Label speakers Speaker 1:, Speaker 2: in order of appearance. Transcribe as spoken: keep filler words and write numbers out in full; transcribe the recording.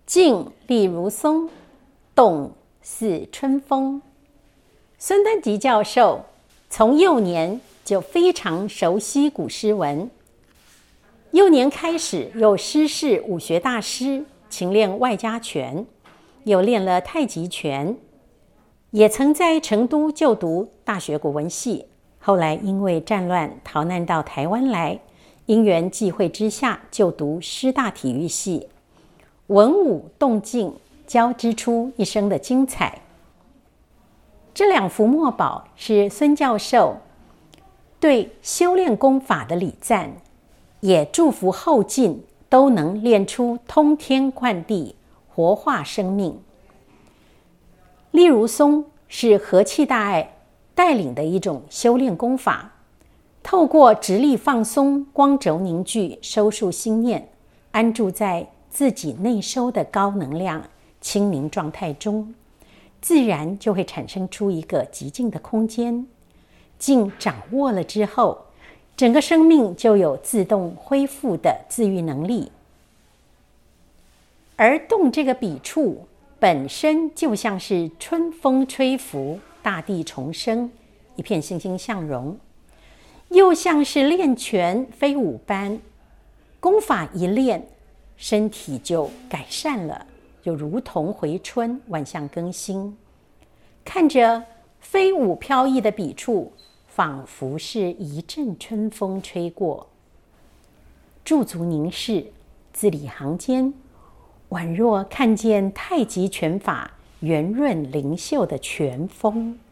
Speaker 1: 静立如松，动似春风。孙敦吉教授从幼年就非常熟悉古诗文，幼年开始有师事武学大师，勤练外家拳，又练了太极拳，也曾在成都就读大学国文系，后来因为战乱逃难到台湾来，因缘际会之下就读师大体育系，文武动静交织出一生的精彩。这两幅墨宝是孙教授对修炼功法的礼赞，也祝福后进都能练出通天贯地，活化生命。立如松是和气大爱带领的一种修炼功法，透过直立放松、光轴凝聚、收束心念，安住在自己内收的高能量清明状态中，自然就会产生出一个极静的空间。静掌握了之后，整个生命就有自动恢复的自愈能力。而动这个笔触本身就像是春风吹拂，大地重生，一片欣欣向荣，又像是练拳飞舞般，功法一练，身体就改善了，就如同回春，万象更新。看着飞舞飘逸的笔触，仿佛是一阵春风吹过，驻足凝视，字里行间，宛若看见太极拳法圆润灵秀的拳风。